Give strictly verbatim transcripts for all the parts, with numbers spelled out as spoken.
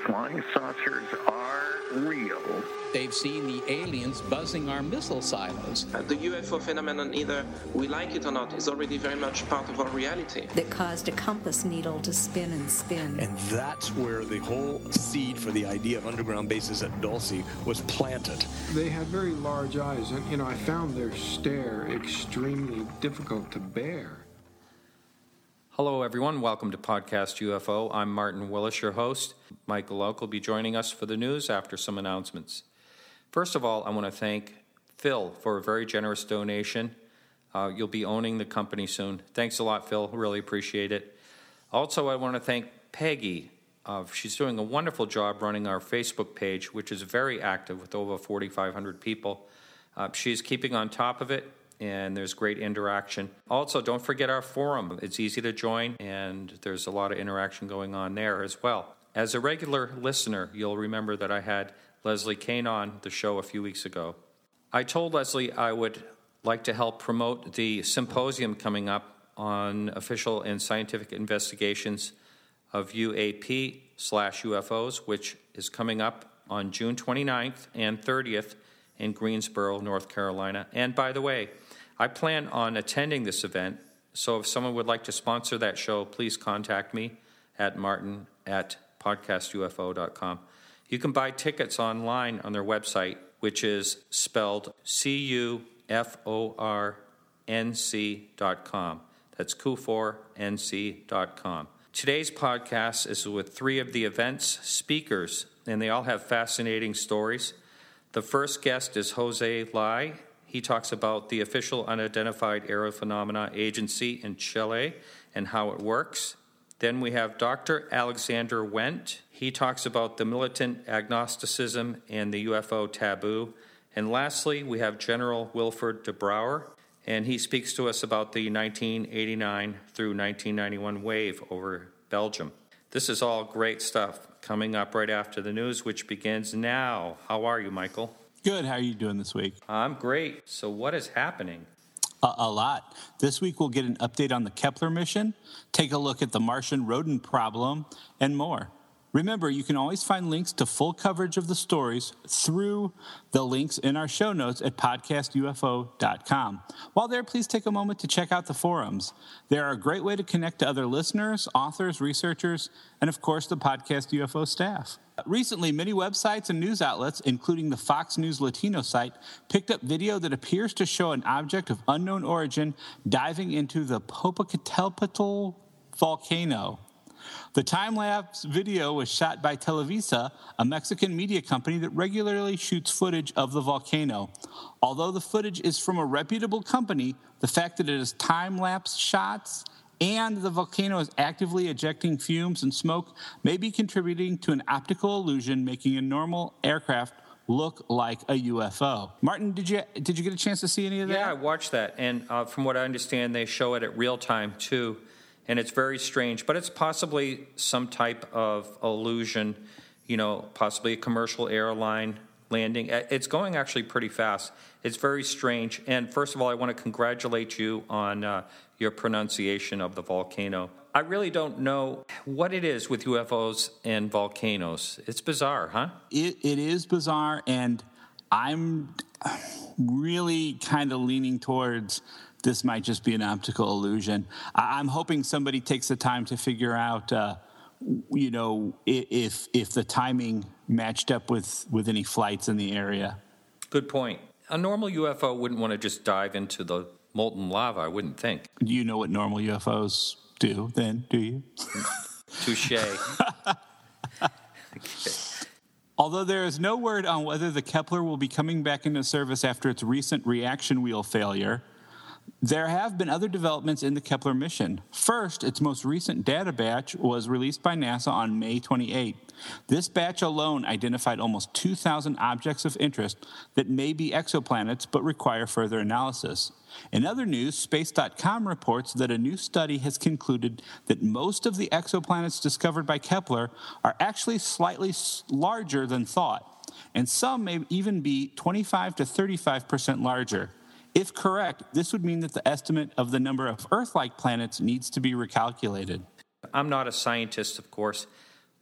flying saucers are real. They've seen the aliens buzzing our missile silos. Uh, the U F O phenomenon, either we like it or not, is already very much part of our reality. That caused a compass needle to spin and spin. And that's where the whole seed for the idea of underground bases at Dulce was planted. They had very large eyes, and, you know, I found their stare extremely difficult to bear. Hello, everyone. Welcome to Podcast U F O. I'm Martin Willis, your host. Michael Oak will be joining us for the news after some announcements. First of all, I want to thank Phil for a very generous donation. Uh, you'll be owning the company soon. Thanks a lot, Phil. Really appreciate it. Also, I want to thank Peggy. Uh, she's doing a wonderful job running our Facebook page, which is very active with over forty-five hundred people. Uh, she's keeping on top of it, and there's great interaction. Also, don't forget our forum. It's easy to join, and there's a lot of interaction going on there as well. As a regular listener, you'll remember that I had Leslie Kane on the show a few weeks ago. I told Leslie I would like to help promote the symposium coming up on official and scientific investigations of U A P slash U F Os, which is coming up on June twenty-ninth and thirtieth in Greensboro, North Carolina. And by the way, I plan on attending this event, so if someone would like to sponsor that show, please contact me at martin at podcast U F O dot com. You can buy tickets online on their website, which is spelled C U F O R N C dot com. That's C U F O R N C dot com. Today's podcast is with three of the event's speakers, and they all have fascinating stories. The first guest is Jose Lai. He talks about the official unidentified aerial phenomena agency in Chile and how it works. Then we have Doctor Alexander Wendt. He talks about the militant agnosticism and the U F O taboo. And lastly, we have General Wilfred de Brouwer, and he speaks to us about the nineteen eighty-nine through nineteen ninety-one wave over Belgium. This is all great stuff coming up right after the news, which begins now. How are you, Michael? Good. How are you doing this week? I'm great. So what is happening? A, a lot. This week we'll get an update on the Kepler mission, take a look at the Martian rodent problem, and more. Remember, you can always find links to full coverage of the stories through the links in our show notes at podcast U F O dot com. While there, please take a moment to check out the forums. They are a great way to connect to other listeners, authors, researchers, and of course the Podcast U F O staff. Recently, many websites and news outlets, including the Fox News Latino site, picked up video that appears to show an object of unknown origin diving into the Popocatépetl volcano. The time-lapse video was shot by Televisa, a Mexican media company that regularly shoots footage of the volcano. Although the footage is from a reputable company, the fact that it is time-lapse shots and the volcano is actively ejecting fumes and smoke may be contributing to an optical illusion, making a normal aircraft look like a U F O. Martin, did you did you get a chance to see any of that? Yeah, I watched that, and uh, from what I understand, they show it at real time too, and it's very strange. But it's possibly some type of illusion, you know, possibly a commercial airline landing. It's going actually pretty fast. It's very strange. And first of all, I want to congratulate you on uh, your pronunciation of the volcano. I really don't know what it is with U F Os and volcanoes. It's bizarre, huh? It, it is bizarre, and I'm really kind of leaning towards this might just be an optical illusion. I, I'm hoping somebody takes the time to figure out, uh, you know, if if the timing matched up with, with any flights in the area. Good point. A normal U F O wouldn't want to just dive into the molten lava, I wouldn't think. Do you know what normal U F Os do then, do you? Touche. Okay. Although there is no word on whether the Kepler will be coming back into service after its recent reaction wheel failure, there have been other developments in the Kepler mission. First, its most recent data batch was released by NASA on May twenty-eighth. This batch alone identified almost two thousand objects of interest that may be exoplanets but require further analysis. In other news, Space dot com reports that a new study has concluded that most of the exoplanets discovered by Kepler are actually slightly larger than thought, and some may even be twenty-five to thirty-five percent larger. If correct, this would mean that the estimate of the number of Earth-like planets needs to be recalculated. I'm not a scientist, of course, but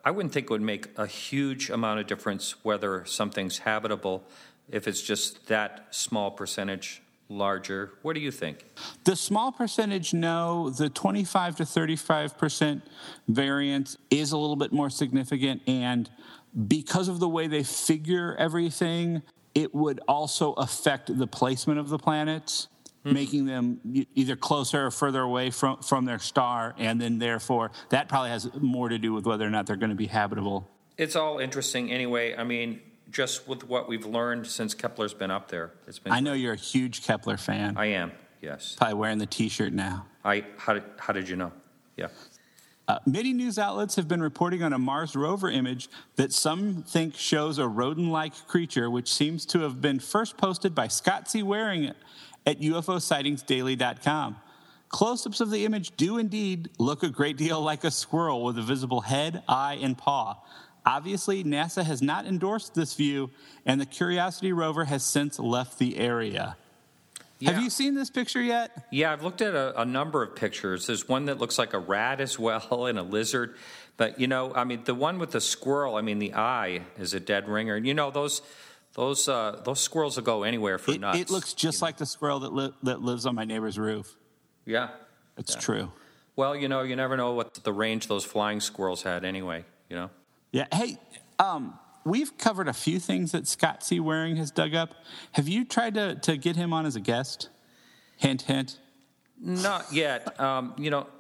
I wouldn't think it would make a huge amount of difference whether something's habitable if it's just that small percentage larger. What do you think? The small percentage, no. The twenty-five to thirty-five percent variance is a little bit more significant, and because of the way they figure everything, it would also affect the placement of the planets, mm-hmm. making them either closer or further away from, from their star, and then therefore that probably has more to do with whether or not they're going to be habitable. It's all interesting anyway. I mean, just with what we've learned since Kepler's been up there. It's been. I know you're a huge Kepler fan. I am, yes. Probably wearing the T-shirt now. I How did, how did you know? Yeah. Uh, many news outlets have been reporting on a Mars rover image that some think shows a rodent-like creature, which seems to have been first posted by Scott C. Waring at U F O Sightings Daily dot com. Close-ups of the image do indeed look a great deal like a squirrel with a visible head, eye, and paw. Obviously, NASA has not endorsed this view, and the Curiosity rover has since left the area. Yeah. Have you seen this picture yet? Yeah, I've looked at a, a number of pictures. There's one that looks like a rat as well and a lizard. But, you know, I mean, the one with the squirrel, I mean, the eye is a dead ringer. And, you know, those those uh, those squirrels will go anywhere for it, nuts. It looks just like the squirrel that, li- that lives on my neighbor's roof. Yeah. It's yeah. true. Well, you know, you never know what the range those flying squirrels had anyway, you know? Yeah. Hey, um... we've covered a few things that Scott C. Waring has dug up. Have you tried to, to get him on as a guest? Hint, hint. Not yet. Um, you know,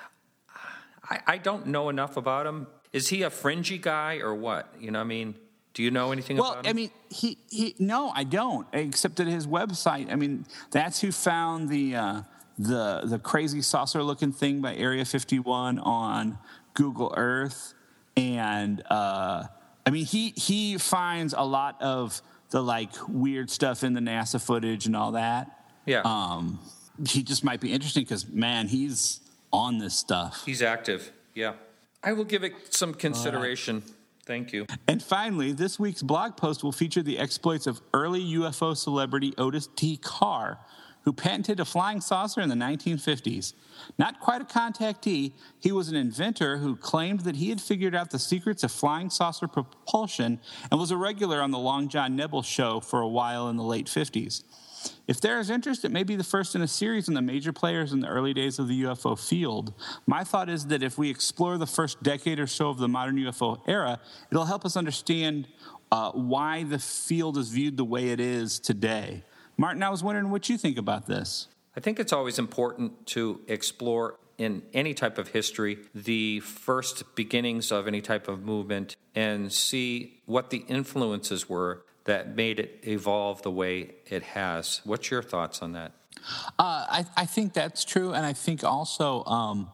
I, I don't know enough about him. Is he a fringy guy or what? You know, I mean, do you know anything well, about him? Well, I mean, he, he no, I don't, except at his website. I mean, that's who found the uh, the the crazy saucer-looking thing by Area fifty-one on Google Earth. And, uh, I mean, he he finds a lot of the, like, weird stuff in the NASA footage and all that. Yeah. Um, he just might be interesting because, man, he's on this stuff. He's active, yeah. I will give it some consideration. Right. Thank you. And finally, this week's blog post will feature the exploits of early U F O celebrity Otis T. Carr, who patented a flying saucer in the nineteen fifties. Not quite a contactee, he was an inventor who claimed that he had figured out the secrets of flying saucer propulsion and was a regular on the Long John Nebel show for a while in the late fifties. If there is interest, it may be the first in a series on the major players in the early days of the U F O field. My thought is that if we explore the first decade or so of the modern U F O era, it'll help us understand uh, why the field is viewed the way it is today. Martin, I was wondering what you think about this. I think it's always important to explore in any type of history the first beginnings of any type of movement and see what the influences were that made it evolve the way it has. What's your thoughts on that? Uh, I, I think that's true, and I think also um,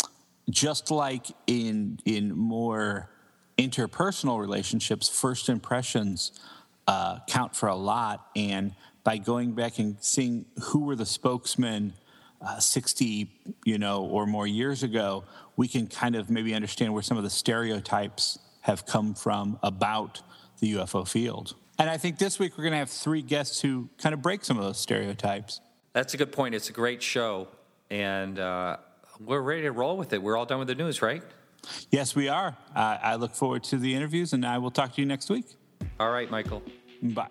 just like in in more interpersonal relationships, first impressions uh, count for a lot, and by going back and seeing who were the spokesmen uh, sixty, you know, or more years ago, we can kind of maybe understand where some of the stereotypes have come from about the U F O field. And I think this week we're going to have three guests who kind of break some of those stereotypes. That's a good point. It's a great show, and uh, we're ready to roll with it. We're all done with the news, right? Yes, we are. Uh, I look forward to the interviews, and I will talk to you next week. All right, Michael. Bye.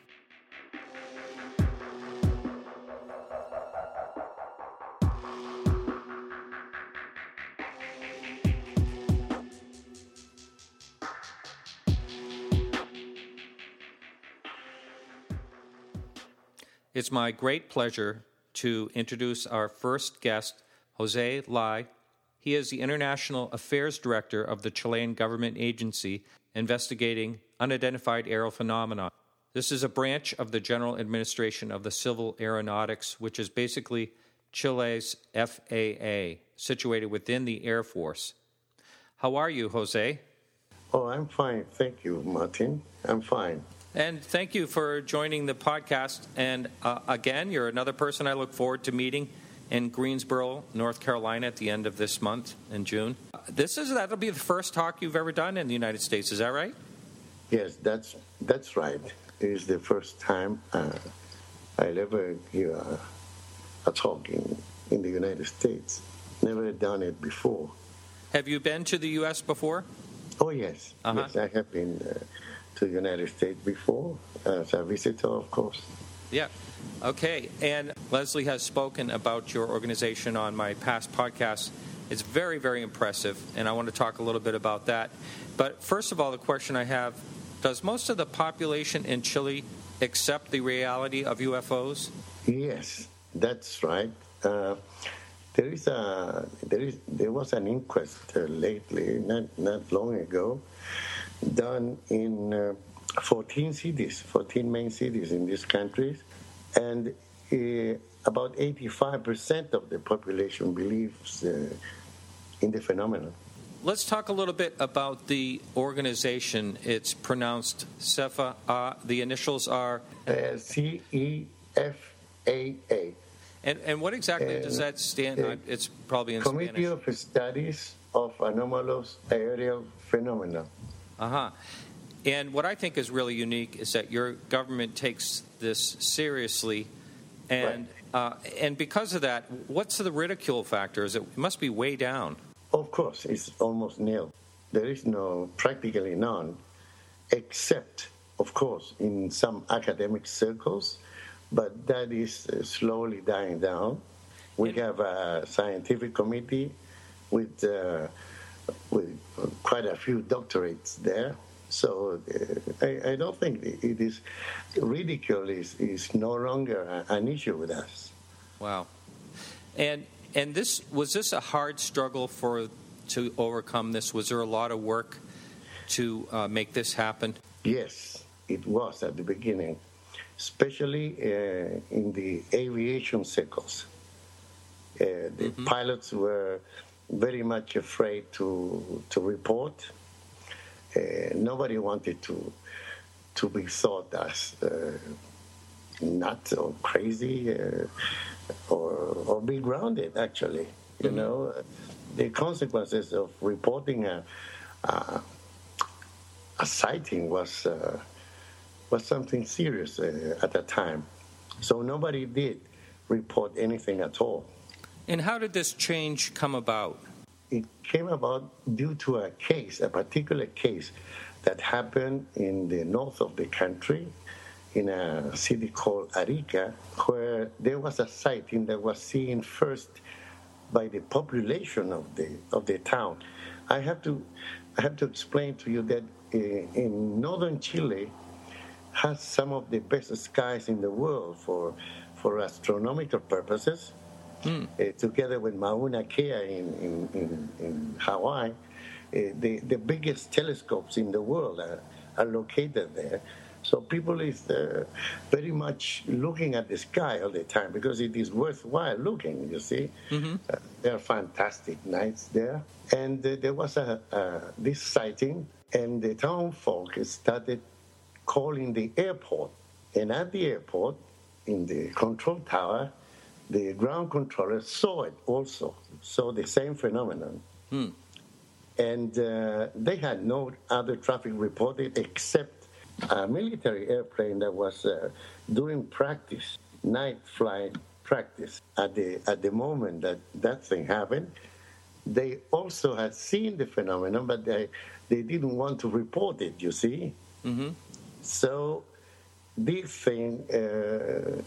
It's my great pleasure to introduce our first guest, Jose Lai. He is the International Affairs Director of the Chilean government agency investigating unidentified aerial phenomena. This is a branch of the General Administration of the Civil Aeronautics, which is basically Chile's F A A, situated within the Air Force. How are you, Jose? Oh, I'm fine. Thank you, Martin. I'm fine. And thank you for joining the podcast. And uh, again, you're another person I look forward to meeting in Greensboro, North Carolina, at the end of this month in June. This is that'll be the first talk you've ever done in the United States. Is that right? Yes, that's that's right. It is the first time uh, I'll ever hear a, a talk in, in the United States. Never done it before. Have you been to the U S before? Oh, yes. Uh-huh. Yes, I have been uh, to the United States before as a visitor, of course. Yeah. Okay. And Leslie has spoken about your organization on my past podcasts. It's very, very impressive, and I want to talk a little bit about that. But first of all, the question I have, does most of the population in Chile accept the reality of U F Os? Yes, that's right. Uh, there is a there is there was an inquest uh, lately, not not long ago, done in uh, fourteen cities, fourteen main cities in these countries, and uh, about eighty-five percent of the population believes uh, in the phenomenon. Let's talk a little bit about the organization. It's pronounced CEFA. Uh, the initials are uh, C E F A A. And, and what exactly uh, does that stand on? It's probably in Committee Spanish. of Studies of Anomalous Aerial Phenomena. Uh-huh. And what I think is really unique is that your government takes this seriously. And right. uh, and because of that, what's the ridicule factor? Is it, it must be way down. Of course, it's almost nil. There is no, practically none, except, of course, in some academic circles, but that is uh, slowly dying down. We and, have a scientific committee with uh, with quite a few doctorates there. So uh, I, I don't think it is ridicule is, is no longer a, an issue with us. Wow. And and this was this a hard struggle for to overcome this? Was there a lot of work to uh, make this happen? Yes, it was at the beginning, especially uh, in the aviation circles. Uh, the mm-hmm. pilots were very much afraid to to report. Uh, nobody wanted to to be thought as uh, nuts or crazy uh, or or be grounded. Actually, you mm-hmm. know, the consequences of reporting a a, a sighting was uh, was something serious uh, at the time. So nobody did report anything at all. And how did this change come about? It came about due to a case, a particular case that happened in the north of the country, in a city called Arica, where there was a sighting that was seen first by the population of the of the town. I have to I have to explain to you that uh, in northern Chile has some of the best skies in the world for for astronomical purposes. Mm. Uh, together with Mauna Kea in, in, in, in Hawaii, uh, the, the biggest telescopes in the world are, are located there. So people is uh, very much looking at the sky all the time because it is worthwhile looking, you see. Mm-hmm. Uh, there are fantastic nights there. And uh, there was a, uh, this sighting, and the town folk started calling the airport. And at the airport, in the control tower, the ground controller saw it also, saw the same phenomenon. Hmm. And uh, they had no other traffic reported except a military airplane that was uh, doing practice, night flight practice. At the at the moment that that thing happened, they also had seen the phenomenon, but they, they didn't want to report it, you see. Mm-hmm. So this thing uh,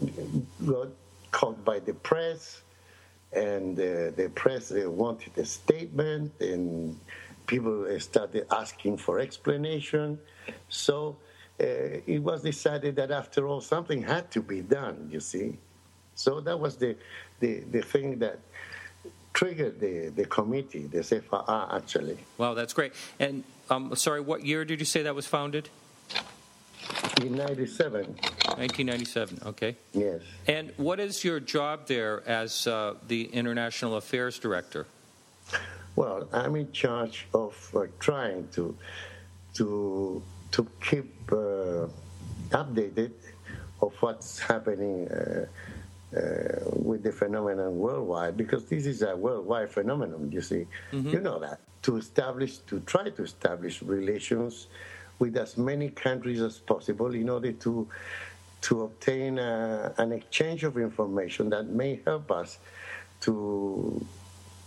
got caught by the press, and uh, the press uh, wanted a statement, and people uh, started asking for explanation. So uh, it was decided that after all, something had to be done, you see. So that was the the, the thing that triggered the, the committee, the C E F A A, actually. Wow, that's great. And um, sorry, what year did you say that was founded? In ninety-seven. nineteen ninety-seven, okay. Yes. And what is your job there as uh, the International Affairs Director? Well, I'm in charge of uh, trying to to to keep uh, updated of what's happening uh, uh, with the phenomenon worldwide, because this is a worldwide phenomenon, you see. Mm-hmm. You know that. To establish, to try to establish relations with as many countries as possible in order to to obtain a, an exchange of information that may help us to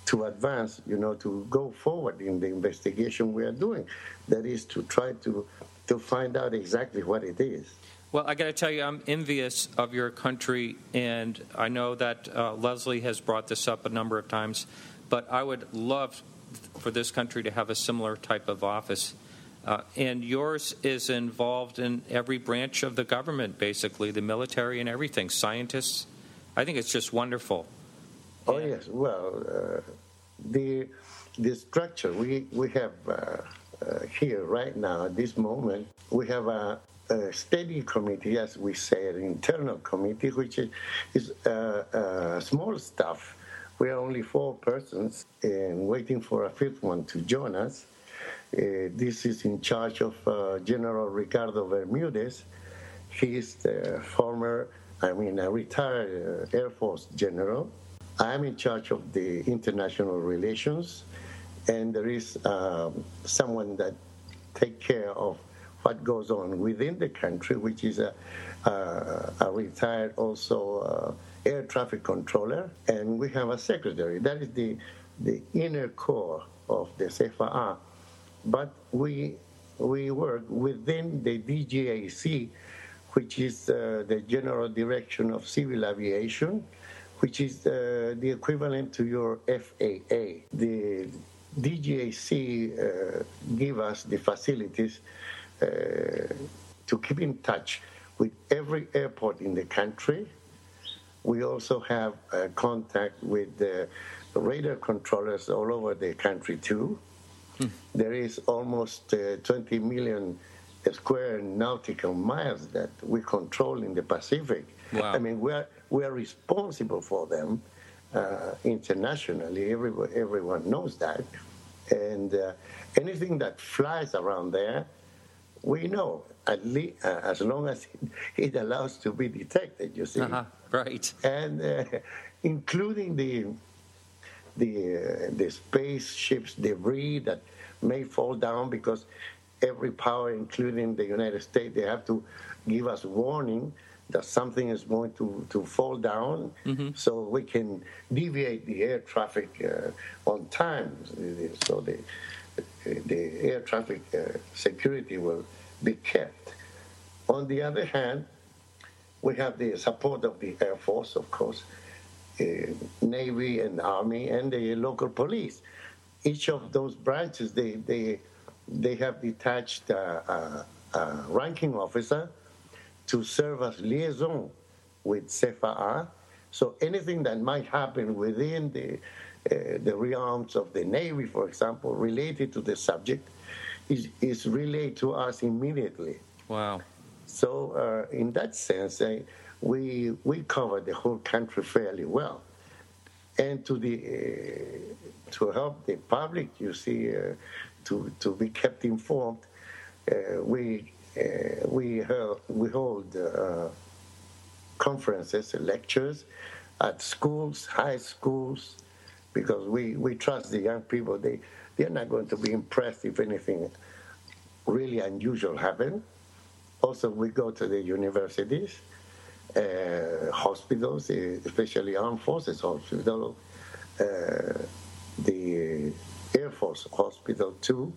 to advance, you know, to go forward in the investigation we are doing. That is to try to to find out exactly what it is. Well, I got to tell you, I'm envious of your country, and I know that uh, Leslie has brought this up a number of times, but I would love for this country to have a similar type of office. Uh, and yours is involved in every branch of the government, basically, the military and everything, scientists. I think it's just wonderful. Oh, yes. Well, uh, the the structure we, we have uh, uh, here right now, at this moment, we have a, a steady committee, as we say, an internal committee, which is, is uh, uh, small stuff. We are only four persons and waiting for a fifth one to join us. Uh, this is in charge of uh, General Ricardo Bermudez. He is the former, I mean, a retired uh, Air Force general. I'm in charge of the international relations, and there is um, someone that takes care of what goes on within the country, which is a, a, a retired also uh, air traffic controller, and we have a secretary. That is the, the inner core of the C F A. But we we work within the D G A C, which is uh, the General Direction of Civil Aviation, which is uh, the equivalent to your F A A. The D G A C uh, give us the facilities uh, to keep in touch with every airport in the country. We also have uh, contact with the radar controllers all over the country too. Hmm. There is almost uh, twenty million square nautical miles that we control in the Pacific. Wow. I mean, we are we are responsible for them uh, internationally. Everyone, everyone knows that. And uh, anything that flies around there, we know, at least uh, as long as it, it allows to be detected, you see. Uh-huh. Right. And uh, including the the uh, the spaceships debris that may fall down, because every power, including the United States, they have to give us warning that something is going to, to fall down, mm-hmm. so we can deviate the air traffic uh, on time, so the the air traffic uh, security will be kept. On the other hand, we have the support of the Air Force, of course, uh, Navy and Army, and the local police. Each of those branches, they they they have detached uh, a, a ranking officer to serve as liaison with C F A. So anything that might happen within the uh, the realms of the Navy, for example, related to the subject, is is relayed to us immediately. Wow. So uh, in that sense, uh, we we cover the whole country fairly well. And to the uh, to help the public, you see, uh, to to be kept informed, uh, we uh, we hold, we hold uh, conferences, lectures at schools, high schools, because we, we trust the young people. They they're not going to be impressed if anything really unusual happens. Also, we go to the universities, uh, hospitals, especially armed forces hospital, uh, the Air Force hospital too,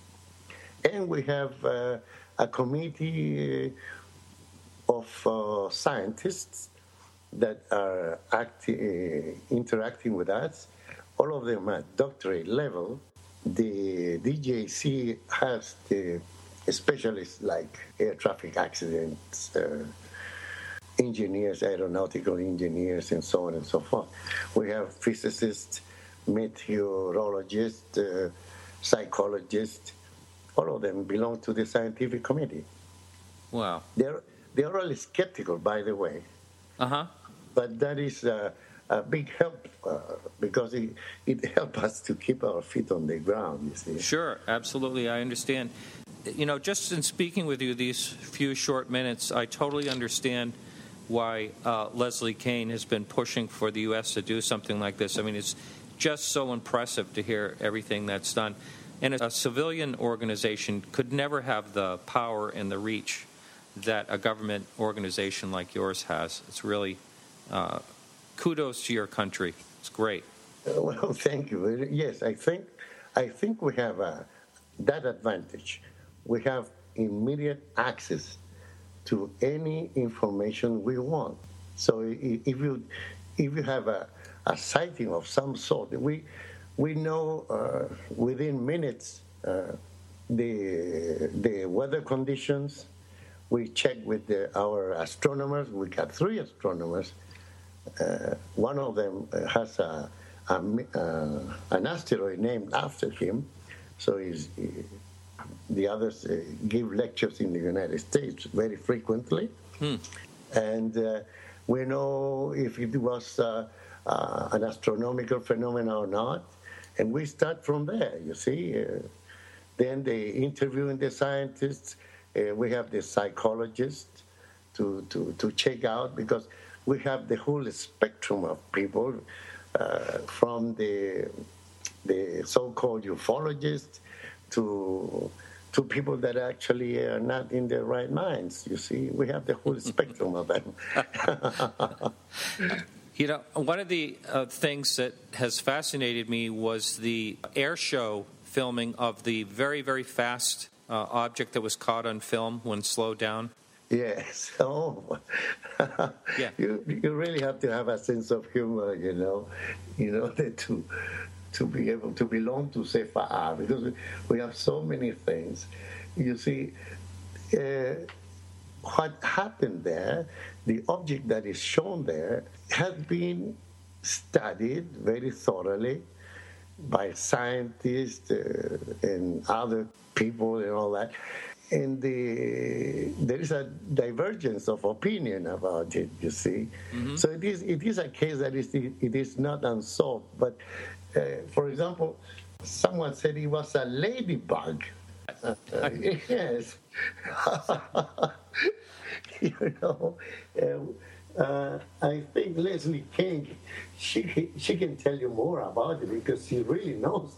and we have uh, a committee of uh, scientists that are acti- uh, interacting with us. All of them at doctorate level. The D G A C has the specialists like air traffic accidents, uh, engineers, aeronautical engineers, and so on and so forth. We have physicists, meteorologists, uh, psychologists. All of them belong to the scientific committee. Wow. They're, they're all skeptical, by the way. Uh-huh. But that is uh, a big help uh, because it, it helps us to keep our feet on the ground, you see. Sure, absolutely, I understand. You know, just in speaking with you these few short minutes, I totally understand why uh, Leslie Kean has been pushing for the U S to do something like this. I mean, it's just so impressive to hear everything that's done. And a civilian organization could never have the power and the reach that a government organization like yours has. It's really uh, kudos to your country. It's great. Well, thank you. Yes, I think I think we have uh, that advantage. We have immediate access to any information we want. So if you if you have a, a sighting of some sort, we we know uh, within minutes uh, the the weather conditions. We check with the, our astronomers. We got three astronomers. Uh, one of them has a, a, uh, an asteroid named after him. So he's, he, the others uh, give lectures in the United States very frequently. Hmm. And uh, we know if it was uh, uh, an astronomical phenomenon or not. And we start from there, you see. Uh, then they interviewing the scientists. Uh, we have the psychologists to, to, to check out, because we have the whole spectrum of people, uh, from the the so-called ufologists to to people that actually are not in their right minds. You see, we have the whole spectrum of them. You know, one of the uh, things that has fascinated me was the air show filming of the very, very fast uh, object that was caught on film when slowed down. Yes. Oh, yeah. You you really have to have a sense of humor, you know, in order to to be able to belong to Sefer, because we have so many things. You see, uh, what happened there, the object that is shown there, has been studied very thoroughly by scientists uh, and other people and all that. And the, there is a divergence of opinion about it, you see. Mm-hmm. So it is it is a case that is it is not unsolved. But, uh, for example, someone said it was a ladybug. Uh, yes. You know, uh, uh, I think Leslie King, she she can tell you more about it, because she really knows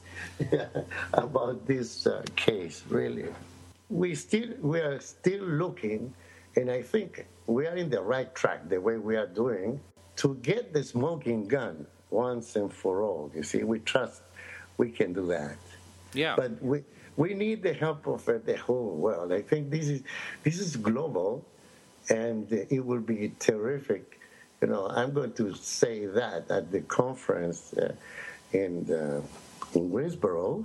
about this uh, case, really. We still we are still looking, and I think we are in the right track the way we are doing, to get the smoking gun once and for all. You see, we trust we can do that. Yeah. But we we need the help of uh, the whole world. I think this is this is global, and uh, it will be terrific. You know, I'm going to say that at the conference uh, in uh, in Greensboro.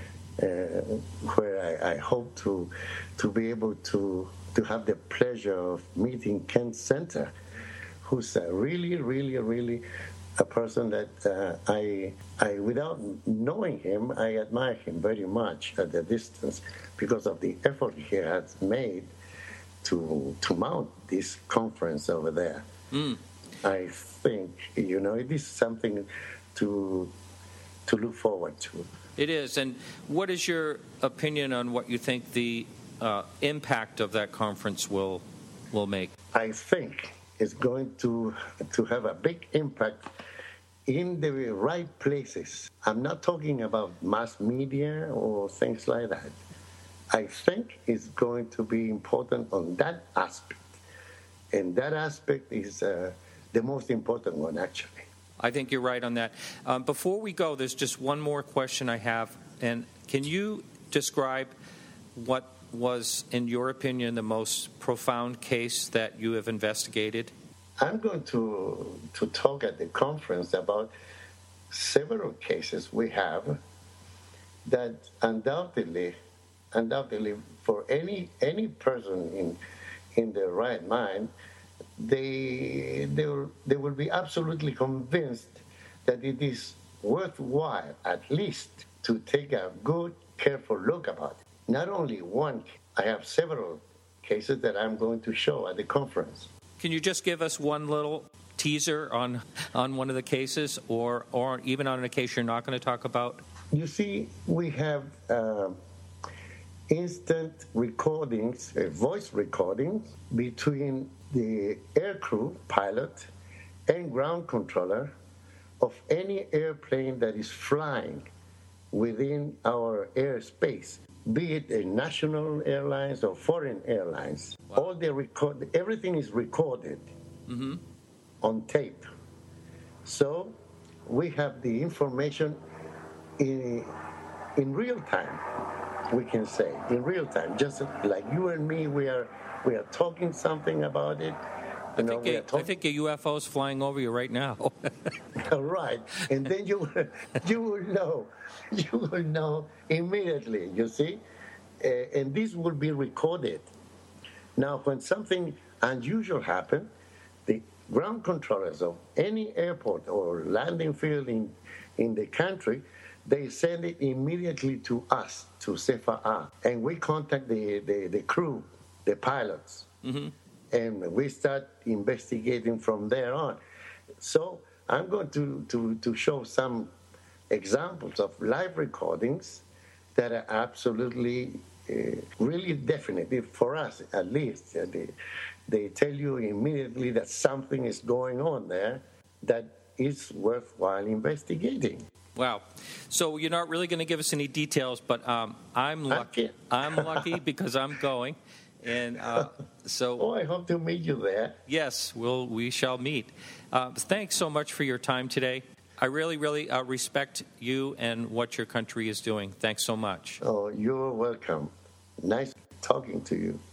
Uh, where I, I hope to to be able to to have the pleasure of meeting Ken Center, who's a really, really, really a person that uh, I I without knowing him, I admire him very much at the distance, because of the effort he has made to to mount this conference over there. Mm. I think, you know, it is something to to look forward to. It is. And what is your opinion on what you think the uh, impact of that conference will will make? I think it's going to to have a big impact in the right places. I'm not talking about mass media or things like that. I think it's going to be important on that aspect. And that aspect is uh, the most important one, actually. I think you're right on that. Um, before we go, there's just one more question I have. And can you describe what was, in your opinion, the most profound case that you have investigated? I'm going to to talk at the conference about several cases we have that undoubtedly, undoubtedly, for any any person in in their right mind, they they will, they will be absolutely convinced that it is worthwhile, at least, to take a good, careful look about it. Not only one, I have several cases that I'm going to show at the conference. Can you just give us one little teaser on on one of the cases, or or even on a case you're not going to talk about? You see, we have uh, instant recordings, uh, voice recordings between the aircrew, pilot, and ground controller of any airplane that is flying within our airspace, be it a national airlines or foreign airlines. Wow. All the record, everything is recorded mm-hmm. on tape. So we have the information in, in real time, we can say, in real time. Just like you and me, we are we are talking something about it. I think, a, talk- I think a U F O is flying over you right now. Right. And then you, you will know. You will know immediately, you see? Uh, and this will be recorded. Now, when something unusual happens, the ground controllers of any airport or landing field in, in the country, they send it immediately to us, to C F A. And we contact the, the, the crew, the pilots. Mm-hmm. And we start investigating from there on. So I'm going to, to, to show some examples of live recordings that are absolutely, uh, really definitive for us, at least. Uh, they, they tell you immediately that something is going on there that is worthwhile investigating. Wow. So you're not really going to give us any details, but um, I'm lucky. I'm lucky because I'm going. And uh, so, oh, I hope to meet you there. Yes, we'll we shall meet. Uh, thanks so much for your time today. I really, really uh, respect you and what your country is doing. Thanks so much. Oh, you're welcome. Nice talking to you.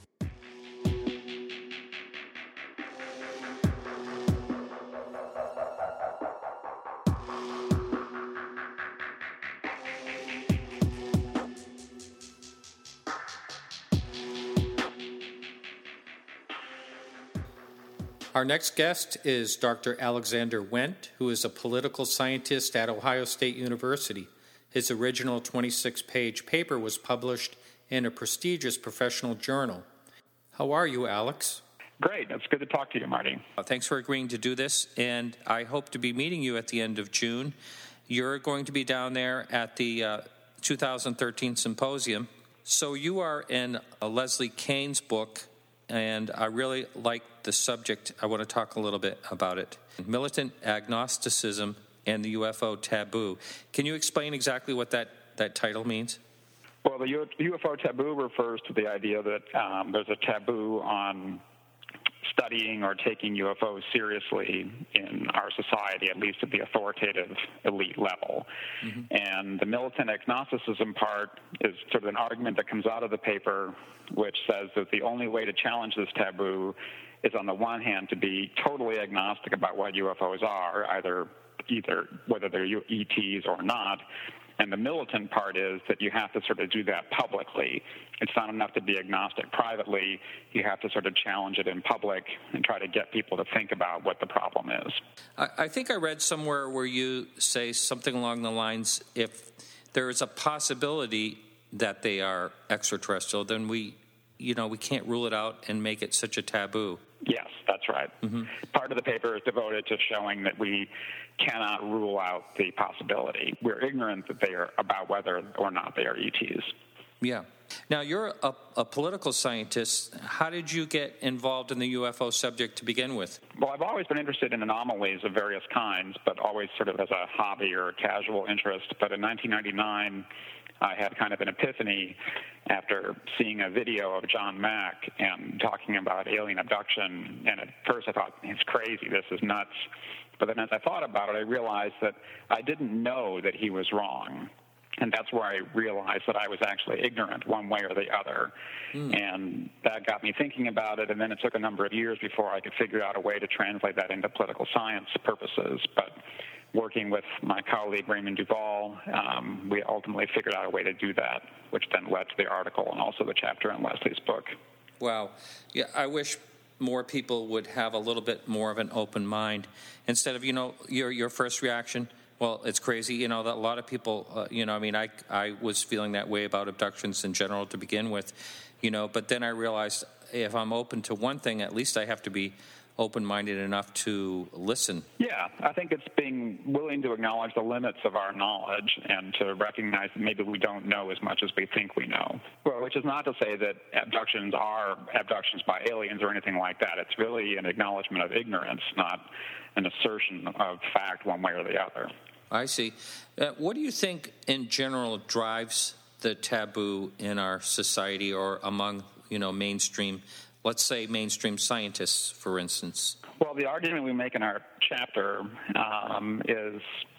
Our next guest is Doctor Alexander Wendt, who is a political scientist at Ohio State University. His original twenty-six page paper was published in a prestigious professional journal. How are you, Alex? Great. It's good to talk to you, Marty. Uh, thanks for agreeing to do this, and I hope to be meeting you at the end of June. You're going to be down there at the uh, two thousand thirteen symposium. So you are in uh, Leslie Kean's book, and I really like the subject. I want to talk a little bit about it. Militant agnosticism and the U F O taboo. Can you explain exactly what that, that title means? Well, the U F O taboo refers to the idea that um, there's a taboo on studying or taking U F Os seriously in our society, at least at the authoritative elite level. Mm-hmm. And the militant agnosticism part is sort of an argument that comes out of the paper, which says that the only way to challenge this taboo is, on the one hand, to be totally agnostic about what U F Os are, either either whether they're E Ts or not. And the militant part is that you have to sort of do that publicly. It's not enough to be agnostic privately. You have to sort of challenge it in public and try to get people to think about what the problem is. I, I think I read somewhere where you say something along the lines, if there is a possibility that they are extraterrestrial, then we, you know, we can't rule it out and make it such a taboo. Yes, that's right. Mm-hmm. Part of the paper is devoted to showing that we cannot rule out the possibility. We're ignorant that they are about whether or not they are E Ts. Yeah. Now, you're a, a political scientist. How did you get involved in the U F O subject to begin with? Well, I've always been interested in anomalies of various kinds, but always sort of as a hobby or a casual interest. But in nineteen ninety-nine, I had kind of an epiphany after seeing a video of John Mack and talking about alien abduction. And at first I thought, it's crazy, this is nuts. But then as I thought about it, I realized that I didn't know that he was wrong. And that's where I realized that I was actually ignorant one way or the other. Mm. And that got me thinking about it, and then it took a number of years before I could figure out a way to translate that into political science purposes. But working with my colleague Raymond Duval, um, we ultimately figured out a way to do that, which then led to the article and also the chapter in Leslie's book. Wow. Yeah, I wish more people would have a little bit more of an open mind instead of, you know, your your first reaction, well, it's crazy. You know, that a lot of people, uh, you know, I mean, I, I was feeling that way about abductions in general to begin with, you know, but then I realized if I'm open to one thing, at least I have to be open-minded enough to listen. Yeah, I think it's being willing to acknowledge the limits of our knowledge and to recognize that maybe we don't know as much as we think we know. Well, which is not to say that abductions are abductions by aliens or anything like that. It's really an acknowledgement of ignorance, not an assertion of fact one way or the other. I see. Uh, what do you think in general drives the taboo in our society or among, you know, mainstream, let's say mainstream scientists, for instance? Well, the argument we make in our chapter um, is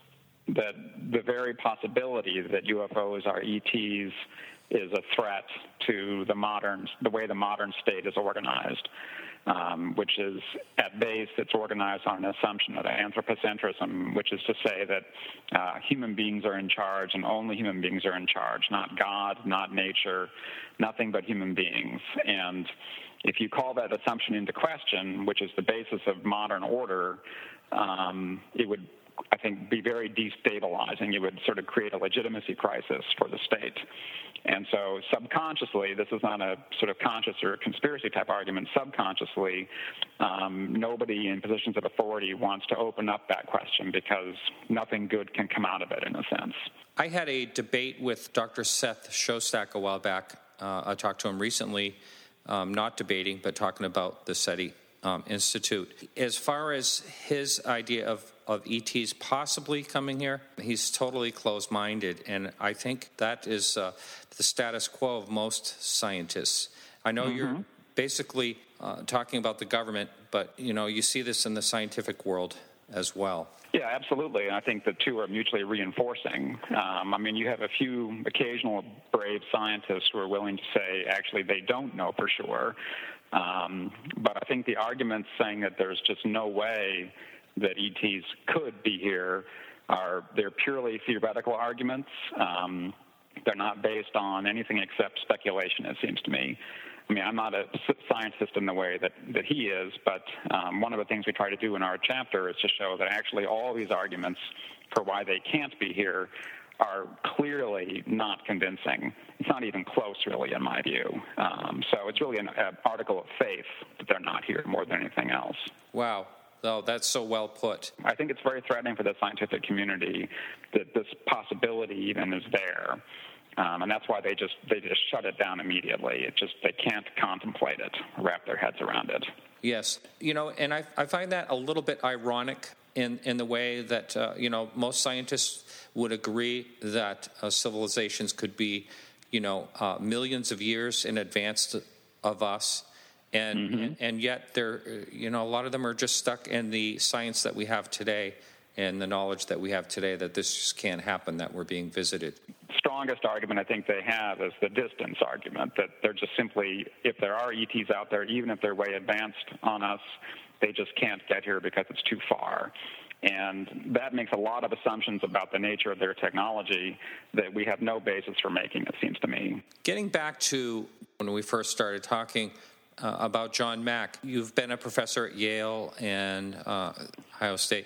that the very possibility that U F Os are E Ts is a threat to the modern, the way the modern state is organized, um, which is at base it's organized on an assumption of anthropocentrism, which is to say that uh, human beings are in charge and only human beings are in charge, not God, not nature, nothing but human beings. And if you call that assumption into question, which is the basis of modern order, um, it would, I think, be very destabilizing. It would sort of create a legitimacy crisis for the state. And so subconsciously, this is not a sort of conscious or conspiracy type argument, subconsciously, um, nobody in positions of authority wants to open up that question because nothing good can come out of it, in a sense. I had a debate with Doctor Seth Shostak a while back. Uh, I talked to him recently, um, not debating, but talking about the SETI um, Institute. As far as his idea of of E Ts possibly coming here, he's totally closed-minded, and I think that is uh, the status quo of most scientists. I know mm-hmm. you're basically uh, talking about the government, but you know you see this in the scientific world as well. Yeah, absolutely. And I think the two are mutually reinforcing. Um, I mean, you have a few occasional brave scientists who are willing to say, actually, they don't know for sure. Um, but I think the arguments saying that there's just no way that E Ts could be here are they're purely theoretical arguments. Um, they're not based on anything except speculation, it seems to me. I mean, I'm not a scientist in the way that, that he is, but um, one of the things we try to do in our chapter is to show that actually all these arguments for why they can't be here are clearly not convincing. It's not even close, really, in my view. Um, so it's really an, an article of faith that they're not here more than anything else. Wow. Oh, that's so well put. I think it's very threatening for the scientific community that this possibility even is there. Um, and that's why they just they just shut it down immediately. It just they can't contemplate it, wrap their heads around it. Yes. You know, and I, I find that a little bit ironic in, in the way that, uh, you know, most scientists would agree that uh, civilizations could be, you know, uh, millions of years in advance of us. And, mm-hmm. and and yet, they're, you know, a lot of them are just stuck in the science that we have today and the knowledge that we have today that this just can't happen, that we're being visited. Strongest argument I think they have is the distance argument, that they're just simply, if there are E Ts out there, even if they're way advanced on us, they just can't get here because it's too far. And that makes a lot of assumptions about the nature of their technology that we have no basis for making, it seems to me. Getting back to when we first started talking uh, about John Mack, you've been a professor at Yale and uh, Ohio State.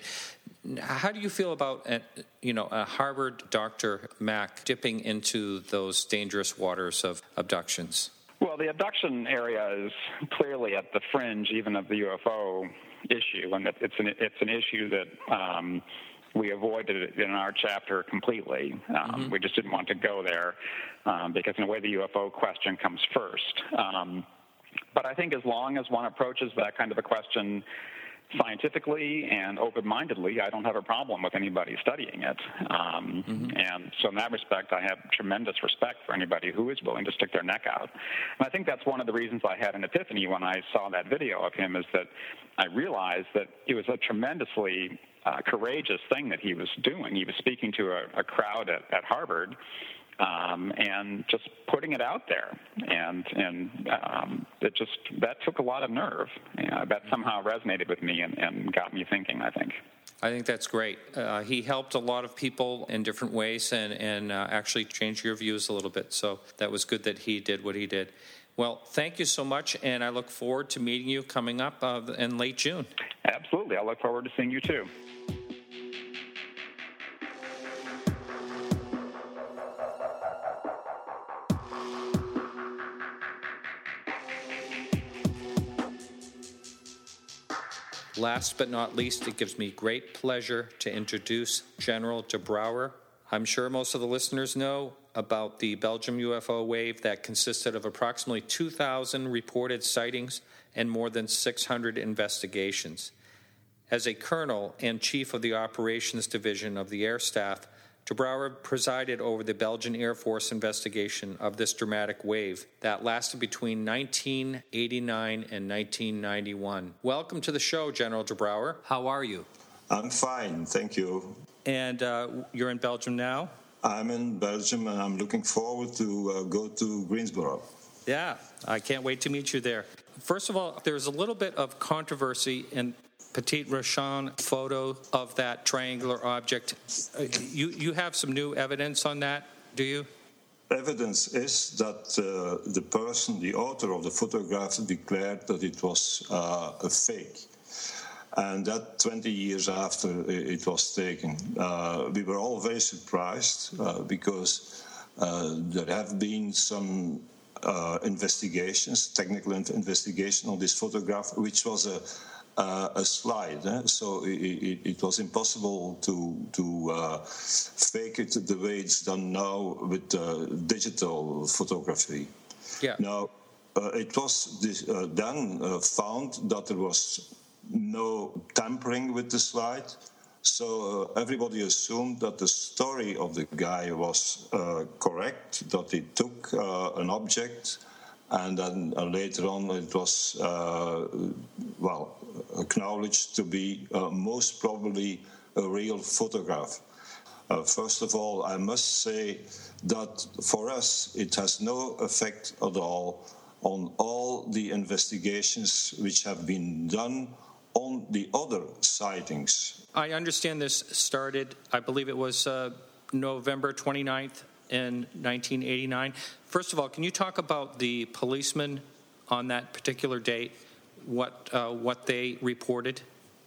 How do you feel about, uh, you know, a Harvard Doctor Mack dipping into those dangerous waters of abductions? Well, the abduction area is clearly at the fringe even of the U F O issue, and it's an it's an issue that um, we avoided in our chapter completely. Um, mm-hmm. We just didn't want to go there um, because, in a way, the U F O question comes first. Um, but I think as long as one approaches that kind of a question scientifically and open-mindedly, I don't have a problem with anybody studying it. Um, mm-hmm. And so in that respect, I have tremendous respect for anybody who is willing to stick their neck out. And I think that's one of the reasons I had an epiphany when I saw that video of him, is that I realized that it was a tremendously uh, courageous thing that he was doing. He was speaking to a, a crowd at, at Harvard, Um, and just putting it out there, and and um, it just that took a lot of nerve. You know, that somehow resonated with me and, and got me thinking, I think. I think that's great. Uh, he helped a lot of people in different ways, and and uh, actually changed your views a little bit. So that was good that he did what he did. Well, thank you so much, and I look forward to meeting you coming up uh, in late June. Absolutely, I look forward to seeing you too. Last but not least, it gives me great pleasure to introduce General de Brouwer. I'm sure most of the listeners know about the Belgium U F O wave that consisted of approximately two thousand reported sightings and more than six hundred investigations. As a colonel and chief of the operations division of the Air Staff, de Brouwer presided over the Belgian Air Force investigation of this dramatic wave that lasted between nineteen eighty-nine and nineteen ninety-one. Welcome to the show, General de Brouwer. How are you? I'm fine, thank you. and uh, you're in Belgium now? I'm in Belgium, and I'm looking forward to uh, go to Greensboro. Yeah, I can't wait to meet you there. First of all, there's a little bit of controversy in Petit Rochin photo of that triangular object. Uh, you, you have some new evidence on that, do you? Evidence is that uh, the person, the author of the photograph, declared that it was uh, a fake. And that twenty years after it was taken. Uh, we were all very surprised uh, because uh, there have been some uh, investigations, technical investigation on this photograph, which was a Uh, a slide, eh? so it, it, it was impossible to to uh, fake it the way it's done now with uh, digital photography. Yeah. Now, uh, it was this, uh, then uh, found that there was no tampering with the slide, so uh, everybody assumed that the story of the guy was uh, correct, that he took uh, an object. And then uh, later on, it was, uh, well, acknowledged to be uh, most probably a real photograph. Uh, first of all, I must say that for us, it has no effect at all on all the investigations which have been done on the other sightings. I understand this started, I believe it was uh, November twenty-ninth. In nineteen eighty-nine. First of all, can you talk about the policemen on that particular date, what uh, what they reported?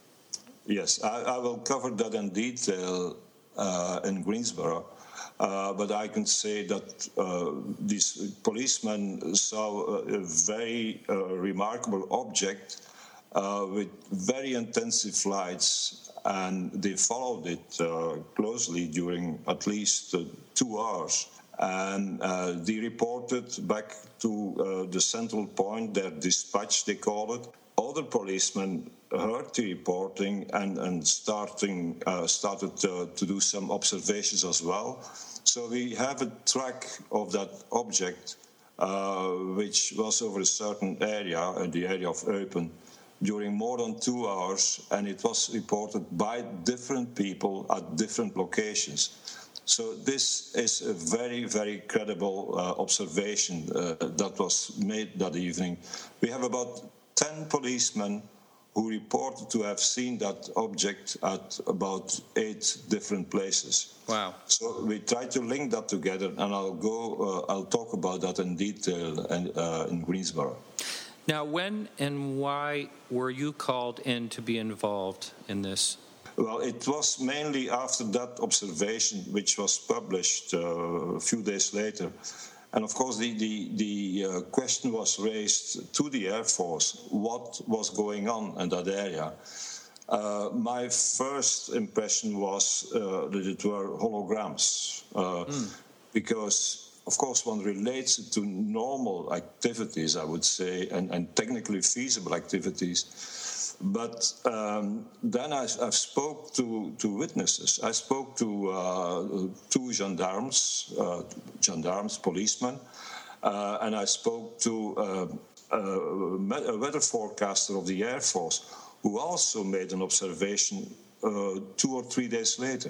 Yes, I, I will cover that in detail uh, in Greensboro, uh, but I can say that uh, these policemen saw a, a very uh, remarkable object uh, with very intensive lights, and they followed it uh, closely during at least uh, two hours. And uh, they reported back to uh, the central point, their dispatch, they call it. Other policemen heard the reporting and, and starting, uh, started uh, to do some observations as well. So we have a track of that object, uh, which was over a certain area, in the area of Eupen, during more than two hours, and it was reported by different people at different locations. So this is a very, very credible uh, observation uh, that was made that evening. We have about ten policemen who reported to have seen that object at about eight different places. Wow. So we try to link that together, and I'll go, uh, I'll talk about that in detail in, uh, in Greensboro. Now, when and why were you called in to be involved in this? Well, it was mainly after that observation, which was published uh, a few days later. And of course, the, the, the uh, question was raised to the Air Force, what was going on in that area? Uh, my first impression was uh, that it were holograms, uh, mm. because of course, one relates it to normal activities, I would say, and, and technically feasible activities. But um, then I, I spoke to, to witnesses. I spoke to uh, two gendarmes, uh, gendarmes, policemen, uh, and I spoke to uh, a weather forecaster of the Air Force, who also made an observation uh, two or three days later.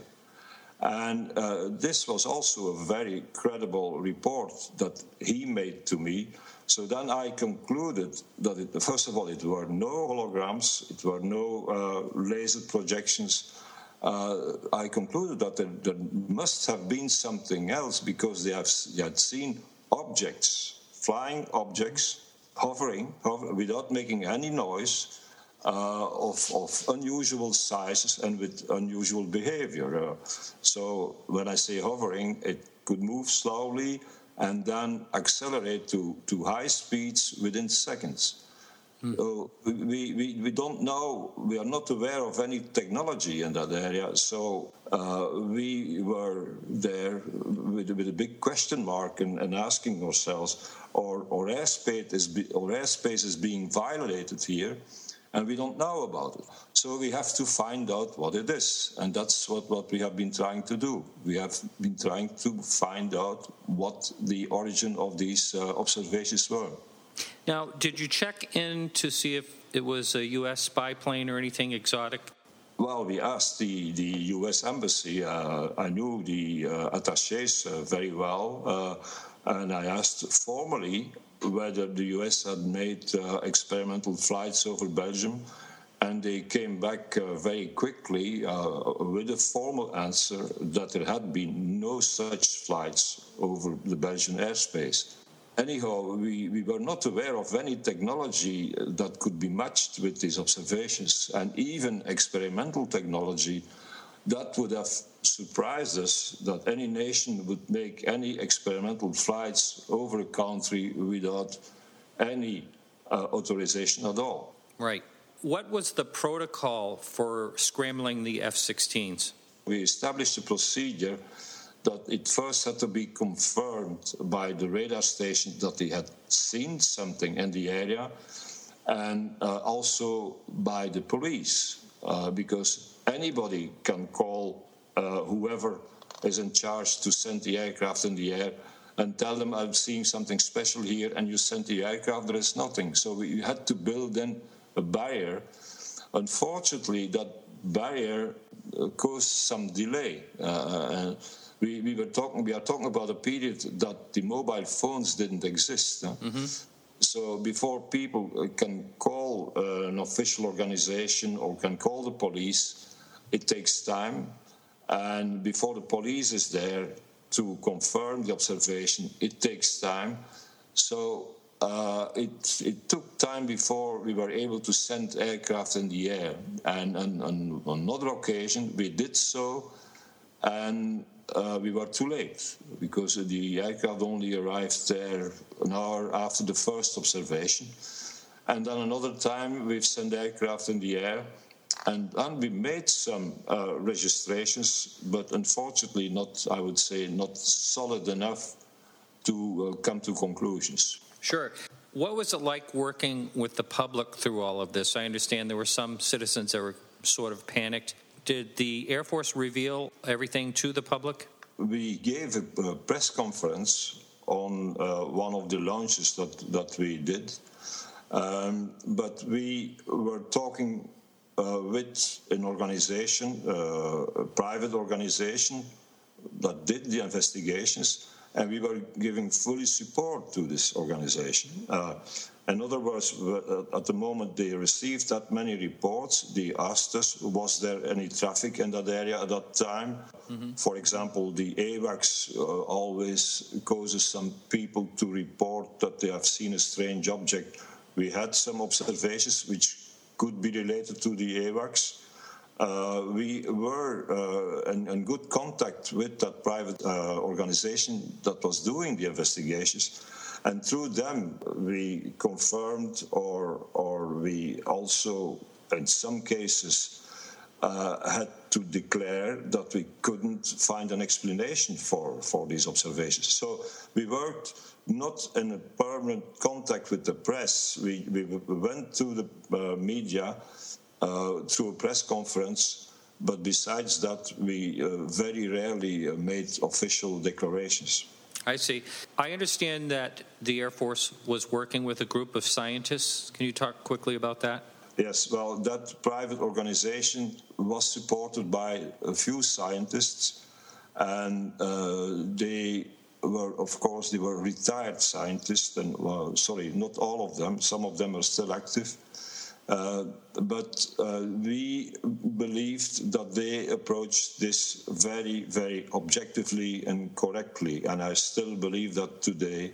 And uh, this was also a very credible report that he made to me. So then I concluded that, it, first of all, it were no holograms, it were no uh, laser projections. Uh, I concluded that there, there must have been something else, because they, have, they had seen objects, flying objects, hovering, hover, without making any noise, Uh, of, of unusual sizes and with unusual behavior. Uh, so when I say hovering, it could move slowly and then accelerate to, to high speeds within seconds. Mm. So we, we, we don't know, we are not aware of any technology in that area, so uh, we were there with, with a big question mark and, and asking ourselves, our, our, airspace is be, our airspace is being violated here, and we don't know about it. So we have to find out what it is. And that's what, what we have been trying to do. We have been trying to find out what the origin of these uh, observations were. Now, did you check in to see if it was a U S spy plane or anything exotic? Well, we asked the, the U S Embassy. Uh, I knew the uh, attachés uh, very well, uh, and I asked formally whether the U S had made uh, experimental flights over Belgium, and they came back uh, very quickly uh, with a formal answer that there had been no such flights over the Belgian airspace. Anyhow, we, we were not aware of any technology that could be matched with these observations, and even experimental technology that would have surprised us, that any nation would make any experimental flights over a country without any uh, authorization at all. Right. What was the protocol for scrambling the F sixteens? We established a procedure that it first had to be confirmed by the radar station that they had seen something in the area, and uh, also by the police, uh, because anybody can call uh, whoever is in charge to send the aircraft in the air and tell them, I'm seeing something special here, and you send the aircraft, there is nothing. So we had to build in a barrier. Unfortunately, that barrier uh, caused some delay. Uh, We, we were talking. We are talking about a period that the mobile phones didn't exist. Uh. Mm-hmm. So before people can call uh, an official organization or can call the police, it takes time. And before the police is there to confirm the observation, it takes time. So uh, it it took time before we were able to send aircraft in the air. And, and, and on another occasion, we did so, and Uh, we were too late because the aircraft only arrived there an hour after the first observation. And then another time we've sent aircraft in the air, and, and we made some uh, registrations, but unfortunately not, I would say, not solid enough to uh, come to conclusions. Sure. What was it like working with the public through all of this? I understand there were some citizens that were sort of panicked. Did the Air Force reveal everything to the public? We gave a, a press conference on uh, one of the launches that, that we did, um, but we were talking uh, with an organization, uh, a private organization that did the investigations, and we were giving fully support to this organization. Uh, In other words, at the moment they received that many reports, they asked us, was there any traffic in that area at that time? Mm-hmm. For example, the AWACS uh, always causes some people to report that they have seen a strange object. We had some observations which could be related to the AWACS. Uh, we were uh, in, in good contact with that private uh, organization that was doing the investigations. And through them, we confirmed, or or we also, in some cases, uh, had to declare that we couldn't find an explanation for, for these observations. So we worked not in a permanent contact with the press. We, we went to the uh, media uh, through a press conference, but besides that, we uh, very rarely uh, made official declarations. I see. I understand that the Air Force was working with a group of scientists. Can you talk quickly about that? Yes, well, that private organization was supported by a few scientists, and uh, they were, of course, they were retired scientists, and, well, sorry, not all of them. Some of them are still active. Uh, but uh, we believed that they approached this very, very objectively and correctly, and I still believe that today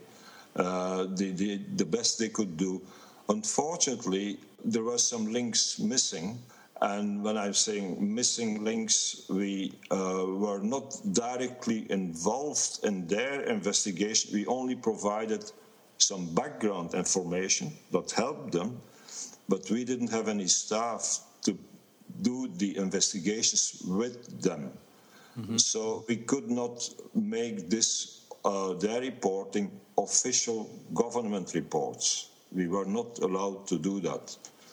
uh, they did the best they could do. Unfortunately, there were some links missing, and when I'm saying missing links, we uh, were not directly involved in their investigation. We only provided some background information that helped them, but we didn't have any staff to do the investigations with them. Mm-hmm. So we could not make this, uh, their reporting, official government reports. We were not allowed to do that.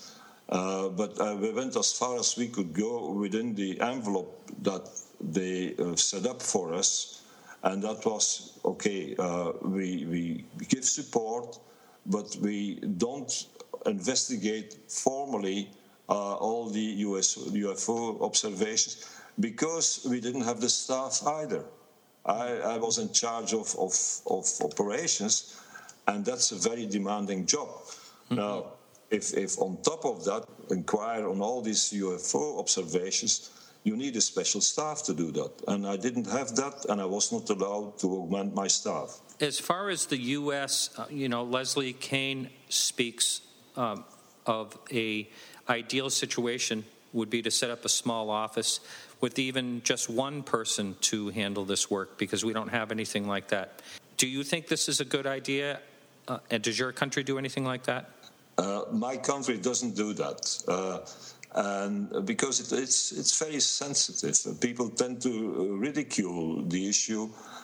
Uh, but uh, we went as far as we could go within the envelope that they uh, set up for us, and that was, okay, uh, we, we give support, but we don't investigate formally uh, all the U S U F O observations, because we didn't have the staff either. I, I was in charge of, of, of operations, and that's a very demanding job. Mm-hmm. Now, if, if on top of that, inquire on all these U F O observations, you need a special staff to do that. And I didn't have that, and I was not allowed to augment my staff. As far as the U S, uh, you know, Leslie Kean speaks um, of a ideal situation would be to set up a small office with even just one person to handle this work, because we don't have anything like that. Do you think this is a good idea? Uh, and does your country do anything like that? Uh, my country doesn't do that. Uh, and because it, it's it's very sensitive. People tend to ridicule the issue,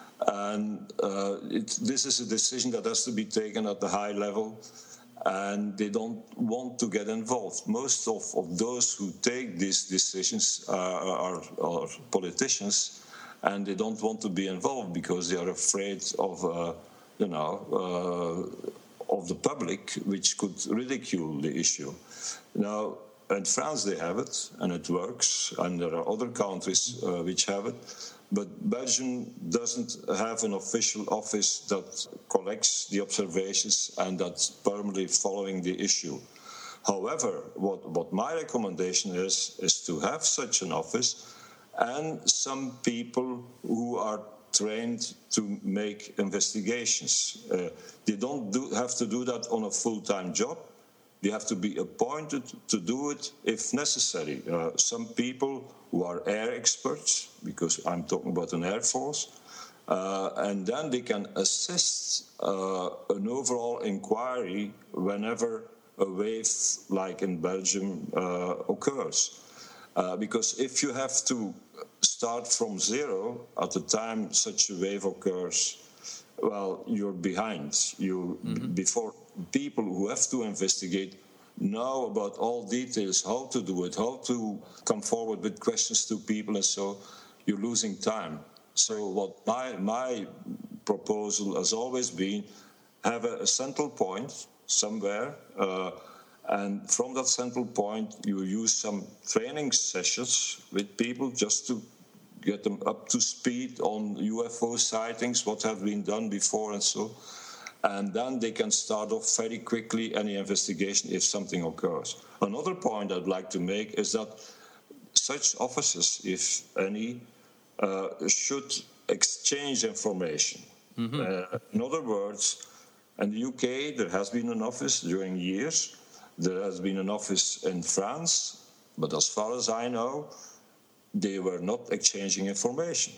and uh, it, this is a decision that has to be taken at the high level, and they don't want to get involved. Most of, of those who take these decisions are, are, are politicians, and they don't want to be involved because they are afraid of, uh, you know, uh, of the public, which could ridicule the issue. Now, in France they have it, and it works, and there are other countries uh, which have it. But Belgium doesn't have an official office that collects the observations and that's permanently following the issue. However, what, what my recommendation is, is to have such an office and some people who are trained to make investigations. Uh, they don't do, have to do that on a full-time job. They have to be appointed to do it if necessary. Uh, some people who are air experts, because I'm talking about an air force, uh, and then they can assist uh, an overall inquiry whenever a wave like in Belgium uh, occurs. Uh, because if you have to start from zero at the time such a wave occurs, well, you're behind. You mm-hmm. Before people who have to investigate know about all details, how to do it, how to come forward with questions to people, and so you're losing time. So what my my proposal has always been, have a, a central point somewhere, uh, and from that central point you use some training sessions with people just to get them up to speed on U F O sightings, what have been done before and so. And then they can start off very quickly any investigation if something occurs. Another point I'd like to make is that such offices, if any, uh, should exchange information. Mm-hmm. Uh, in other words, in the U K there has been an office during years. There has been an office in France, but as far as I know, they were not exchanging information.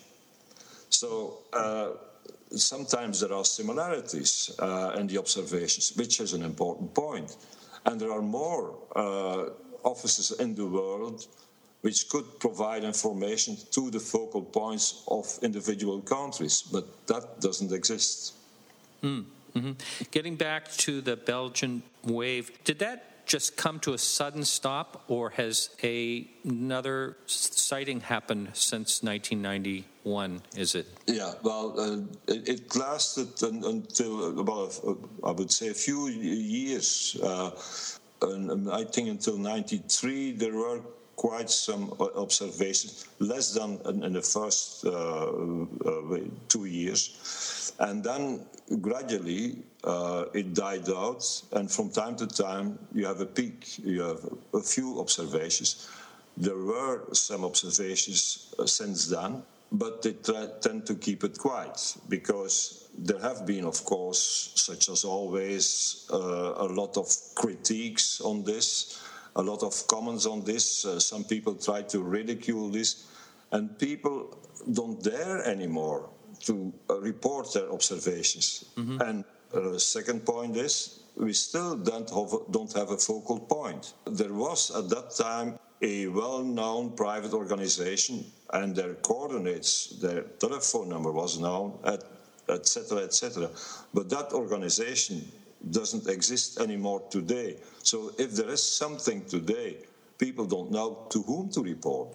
So uh, sometimes there are similarities uh, in the observations, which is an important point. And there are more uh, offices in the world which could provide information to the focal points of individual countries, but that doesn't exist. Mm, mm-hmm. Getting back to the Belgian wave, did that just come to a sudden stop, or has a, another sighting happened since nineteen ninety-one, is it? Yeah, well, uh, it, it lasted un, until about, uh, I would say, a few years. Uh, and I think until ninety-three there were quite some observations, less than in, in the first uh, uh, two years. And then gradually uh, it died out, and from time to time you have a peak, you have a few observations. There were some observations uh, since then, but they t- tend to keep it quiet, because there have been, of course, such as always, uh, a lot of critiques on this, a lot of comments on this. Uh, some people try to ridicule this, and people don't dare anymore to uh, report their observations. Mm-hmm. And the uh, second point is, we still don't have, don't have a focal point. There was at that time a well-known private organization, and their coordinates, their telephone number was known, et cetera, et cetera. But that organization doesn't exist anymore today. So if there is something today, people don't know to whom to report.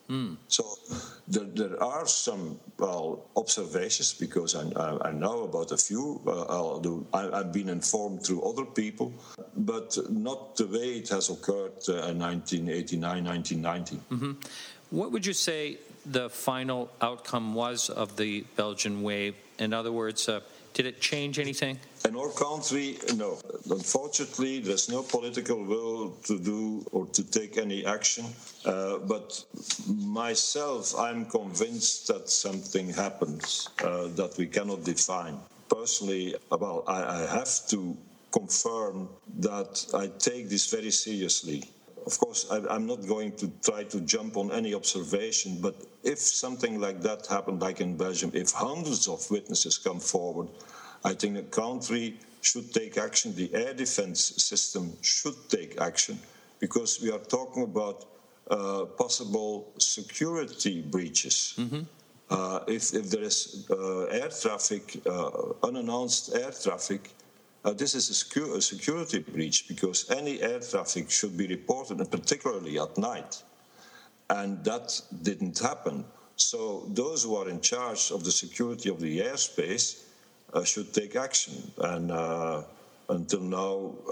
Mm. So there, there are some well, observations, because I, I, I know about a few. Uh, I'll do, I, I've been informed through other people, but not the way it has occurred uh, in nineteen eighty-nine, nineteen ninety. Mm-hmm. What would you say the final outcome was of the Belgian wave? In other words, uh, did it change anything? In our country, no. Unfortunately, there's no political will to do or to take any action. Uh, but myself, I'm convinced that something happens uh, that we cannot define. Personally, well, I, I have to confirm that I take this very seriously. Of course, I, I'm not going to try to jump on any observation, but if something like that happened, like in Belgium, if hundreds of witnesses come forward, I think the country should take action. The air defense system should take action, because we are talking about uh, possible security breaches. Mm-hmm. Uh, if, if there is uh, air traffic, uh, unannounced air traffic, Uh, this is a, secu- a security breach, because any air traffic should be reported, and particularly at night. And that didn't happen. So those who are in charge of the security of the airspace uh, should take action. And uh, until now,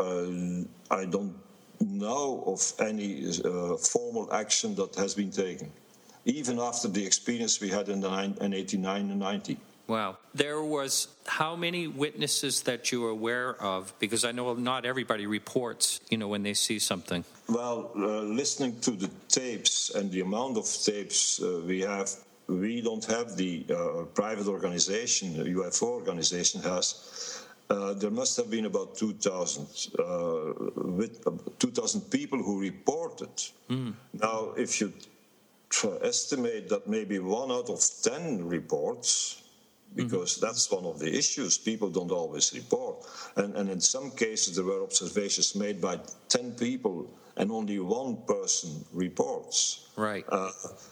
uh, I don't know of any uh, formal action that has been taken, even after the experience we had in, the nine- in eighty-nine and ninety. Wow. There was how many witnesses that you are aware of? Because I know not everybody reports, you know, when they see something. Well, uh, listening to the tapes and the amount of tapes uh, we have, we don't have the uh, private organization, the U F O organization has. Uh, there must have been about two thousand, uh, with, uh, two thousand people who reported. Mm. Now, if you tr- estimate that maybe one out of ten reports, because mm-hmm. that's one of the issues. People don't always report. And, and in some cases, there were observations made by ten people, and only one person reports. Right. Uh,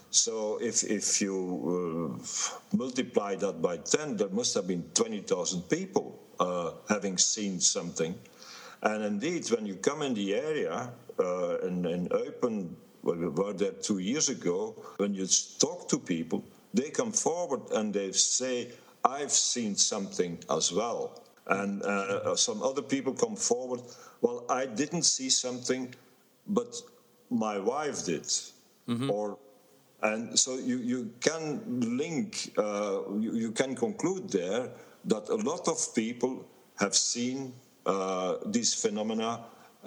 so if, if you uh, multiply that by ten, there must have been twenty thousand people uh, having seen something. And indeed, when you come in the area, uh, in, in Eupen, well, we were there two years ago, when you talk to people, they come forward and they say, I've seen something as well. And uh, some other people come forward, well, I didn't see something, but my wife did. Mm-hmm. Or, and so you, you can link, uh, you, you can conclude there that a lot of people have seen uh, these phenomena uh,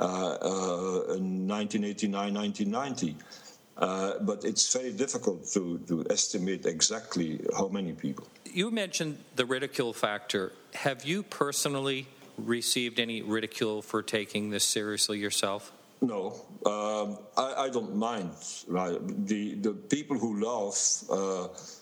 uh, in nineteen eighty-nine, nineteen ninety. Uh, but it's very difficult to, to estimate exactly how many people. You mentioned the ridicule factor. Have you personally received any ridicule for taking this seriously yourself? No, um, I, I don't mind. Right? The the people who laugh, uh,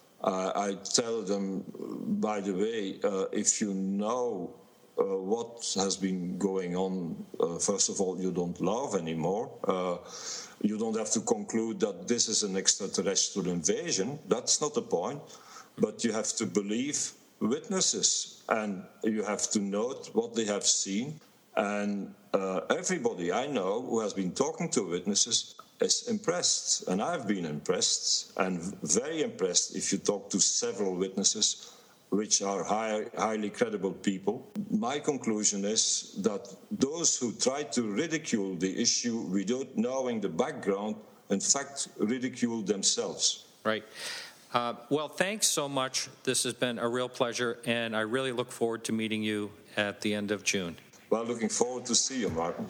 uh, I tell them, by the way, uh, if you know uh, what has been going on, uh, first of all, you don't laugh anymore. Uh, You don't have to conclude that this is an extraterrestrial invasion. That's not the point. But you have to believe witnesses, and you have to note what they have seen. And uh, everybody I know who has been talking to witnesses is impressed. And I've been impressed, and very impressed if you talk to several witnesses, which are high, highly credible people. My conclusion is that those who try to ridicule the issue without knowing the background, in fact, ridicule themselves. Right. Uh, well, thanks so much. This has been a real pleasure, and I really look forward to meeting you at the end of June. Well, looking forward to see you, Martin.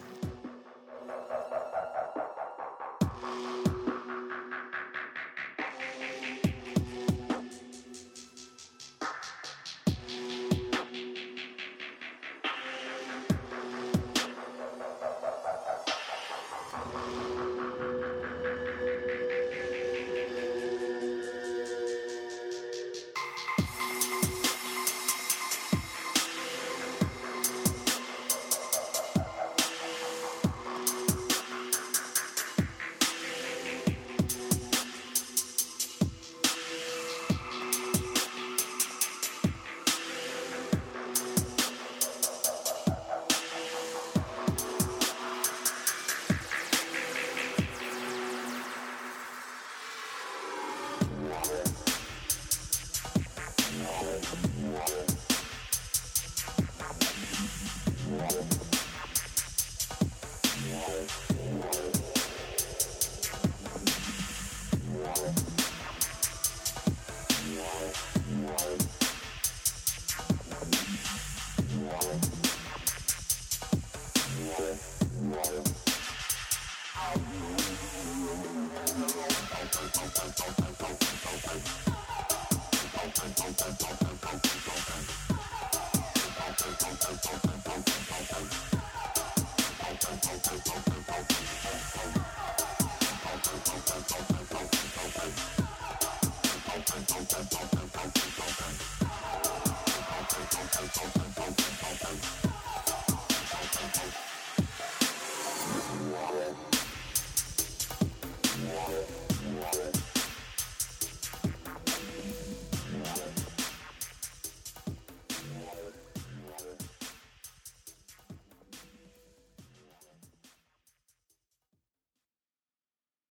Bye.